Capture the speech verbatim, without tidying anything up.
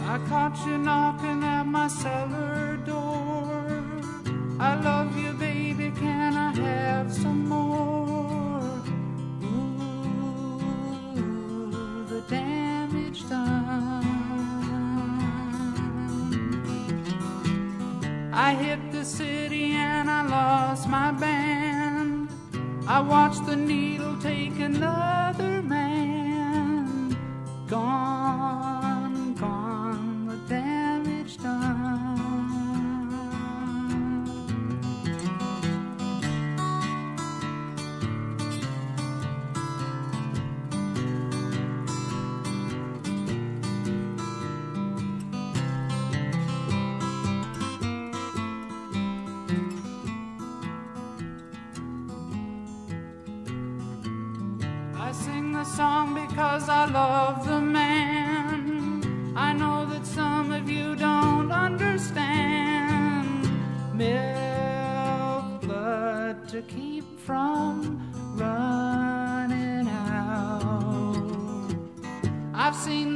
I caught you knocking at my cellar door. I love you, baby, can I have some more? Ooh, the damage done. I hit the city and I lost my band. I watched the needle take another man. Gone, gone, the damage done. I sing the song because I love the man. I know that some of you don't understand. Milk blood to keep from running out. I've seen